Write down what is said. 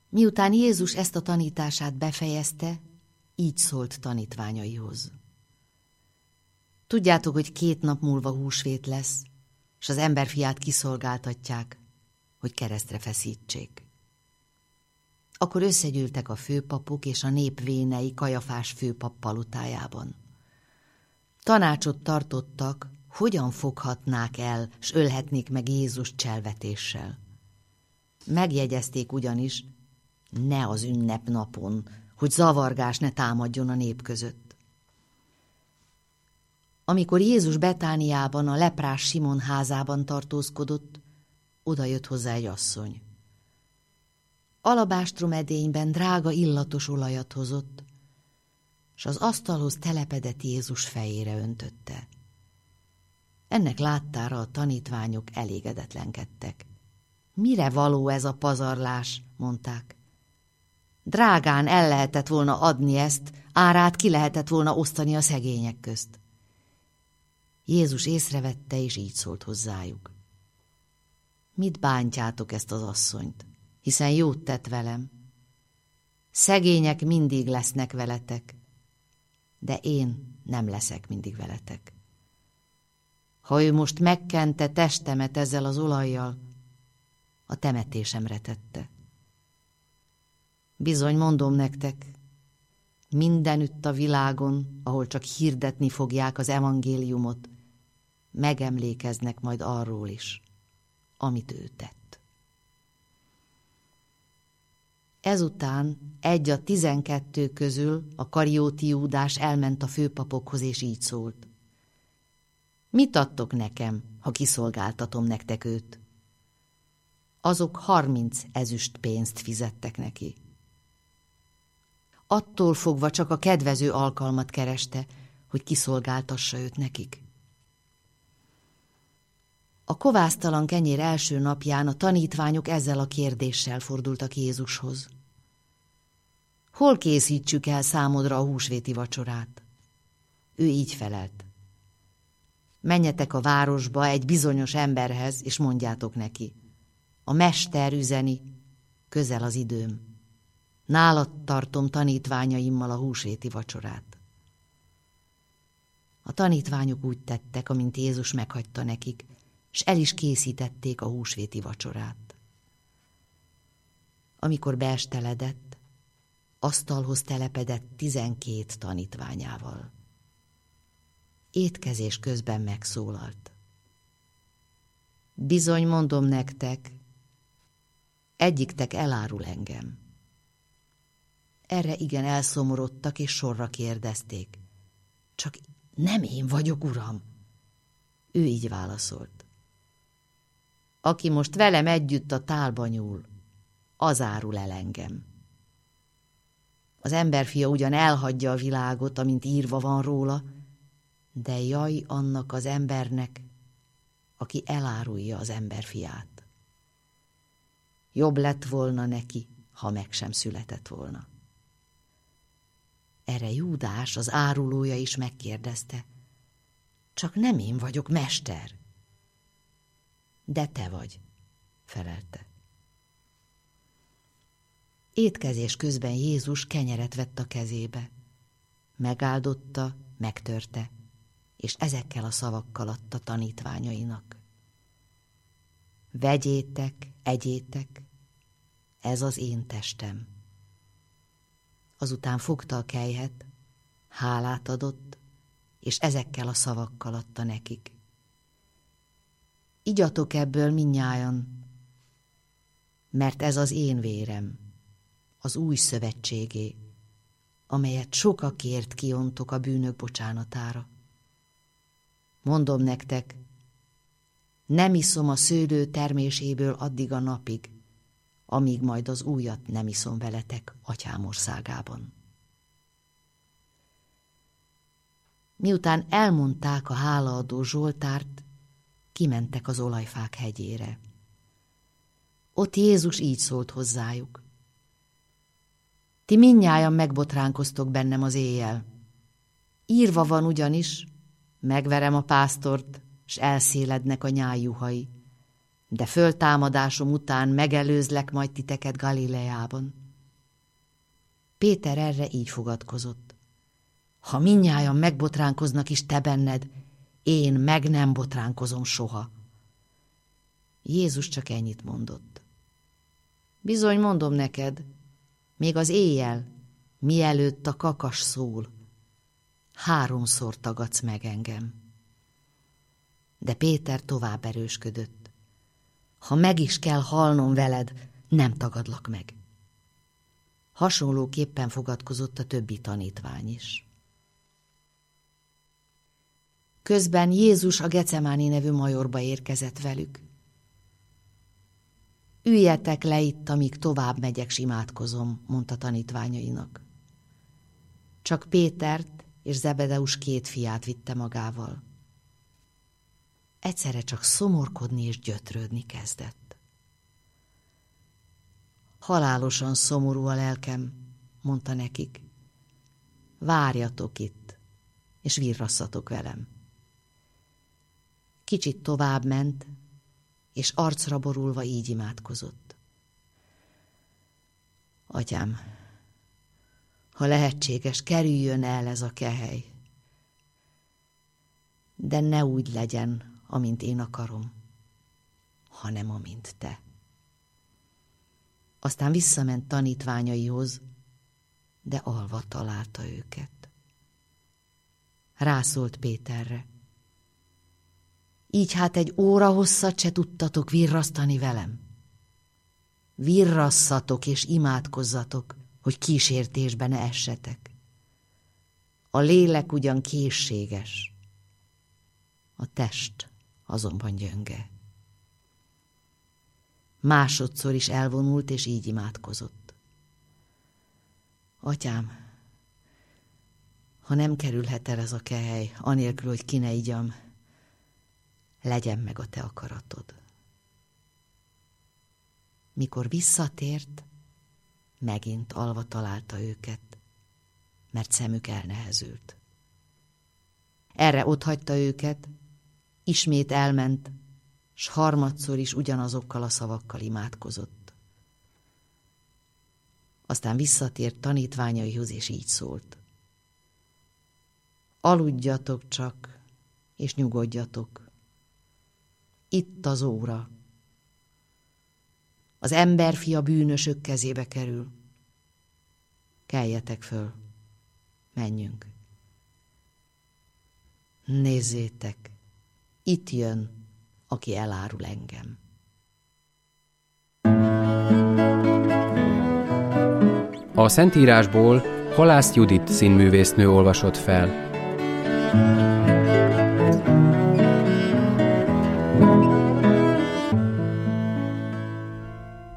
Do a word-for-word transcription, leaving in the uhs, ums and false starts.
Miután Jézus ezt a tanítását befejezte, így szólt tanítványaihoz. Tudjátok, hogy két nap múlva húsvét lesz, és az emberfiát kiszolgáltatják, hogy keresztre feszítsék. Akkor összegyűltek a főpapok és a nép vénei Kajafás főpap palotájában. Tanácsot tartottak, hogyan foghatnák el, s ölhetnék meg Jézust cselvetéssel. Megjegyezték ugyanis, ne az ünnepnapon, hogy zavargás ne támadjon a nép között. Amikor Jézus Betániában, a leprás Simon házában tartózkodott, oda jött hozzá egy asszony. Alabástrom edényben drága illatos olajat hozott, s az asztalhoz telepedett Jézus fejére öntötte. Ennek láttára a tanítványok elégedetlenkedtek. Mire való ez a pazarlás, mondták. Drágán el lehetett volna adni ezt, árát ki lehetett volna osztani a szegények közt. Jézus észrevette, és így szólt hozzájuk. Mit bántjátok ezt az asszonyt, hiszen jót tett velem? Szegények mindig lesznek veletek, de én nem leszek mindig veletek. Ha ő most megkente testemet ezzel az olajjal, a temetésemre tette. Bizony mondom nektek, mindenütt a világon, ahol csak hirdetni fogják az evangéliumot, megemlékeznek majd arról is, amit ő tett. Ezután egy a tizenkettő közül a Karióti Júdás elment a főpapokhoz, és így szólt. Mit adtok nekem, ha kiszolgáltatom nektek őt? Azok harminc ezüst pénzt fizettek neki. Attól fogva csak a kedvező alkalmat kereste, hogy kiszolgáltassa őt nekik. A kovásztalan kenyér első napján a tanítványok ezzel a kérdéssel fordultak Jézushoz. Hol készítsük el számodra a húsvéti vacsorát? Ő így felelt. Menjetek a városba egy bizonyos emberhez, és mondjátok neki. A mester üzeni, közel az időm. Nálad tartom tanítványaimmal a húsvéti vacsorát. A tanítványok úgy tettek, amint Jézus meghagyta nekik, s el is készítették a húsvéti vacsorát. Amikor beesteledett, asztalhoz telepedett tizenkét tanítványával. Étkezés közben megszólalt. Bizony mondom nektek, egyiktek elárul engem. Erre igen elszomorodtak, és sorra kérdezték. Csak nem én vagyok, uram. Ő így válaszolt. Aki most velem együtt a tálba nyúl, az árul el engem. Az emberfia ugyan elhagyja a világot, amint írva van róla, de jaj annak az embernek, aki elárulja az emberfiát. Jobb lett volna neki, ha meg sem született volna. Erre Júdás, az árulója is megkérdezte. Csak nem én vagyok, mester. De te vagy, felelte. Étkezés közben Jézus kenyeret vett a kezébe. Megáldotta, megtörte, és ezekkel a szavakkal adta tanítványainak. Vegyétek, egyétek, ez az én testem. Azután fogta a kelyhet, hálát adott, és ezekkel a szavakkal adta nekik. Igyatok ebből mindnyájan, mert ez az én vérem, az új szövetségé, amelyet sokakért kiontok a bűnök bocsánatára. Mondom nektek, nem iszom a szőlő terméséből addig a napig, amíg majd az újat nem iszom veletek Atyám országában. Miután elmondták a hálaadó Zsoltárt, kimentek az olajfák hegyére. Ott Jézus így szólt hozzájuk. Ti mindnyájan megbotránkoztok bennem az éjjel. Írva van ugyanis, megverem a pásztort, s elszélednek a nyájjuhai. de föltámadásom után megelőzlek majd titeket Galileában. Péter erre így fogadkozott. Ha mindnyájan megbotránkoznak is te benned, én meg nem botránkozom soha. Jézus csak ennyit mondott. Bizony mondom neked, még az éjjel, mielőtt a kakas szól, háromszor tagadsz meg engem. De Péter tovább erősködött. Ha meg is kell halnom veled, nem tagadlak meg. Hasonlóképpen fogadkozott a többi tanítvány is. Közben Jézus a Gecemáni nevű majorba érkezett velük. Üljetek le itt, amíg tovább megyek, s imádkozom, mondta tanítványainak. Csak Pétert és Zebedeus két fiát vitte magával. Egyszerre csak szomorkodni és gyötrődni kezdett. Halálosan szomorú a lelkem, mondta nekik. Várjatok itt, és virrasszatok velem. Kicsit tovább ment, és arcra borulva így imádkozott. Atyám, ha lehetséges, kerüljön el ez a kehely, de ne úgy legyen, amint én akarom, hanem amint te. Aztán visszament tanítványaihoz, de alva találta őket. Rászólt Péterre. Így hát egy óra hosszat se tudtatok virrasztani velem? Virrasszatok és imádkozzatok, hogy kísértésbe ne essetek. A lélek ugyan készséges, a test azonban gyönge. Másodszor is elvonult, és így imádkozott. Atyám, ha nem kerülhet el ez a kehely, anélkül, hogy ki ne igyam, legyen meg a te akaratod. Mikor visszatért, megint alva találta őket, mert szemük elnehezült. Erre otthagyta őket, ismét elment, s harmadszor is ugyanazokkal a szavakkal imádkozott. Aztán visszatért tanítványaihoz, és így szólt. Aludjatok csak, és nyugodjatok. Itt az óra. Az emberfia bűnösök kezébe kerül. Keljetek föl, menjünk. Nézzétek, itt jön, aki elárul engem. A Szentírásból Halász Judit színművésznő olvasott fel.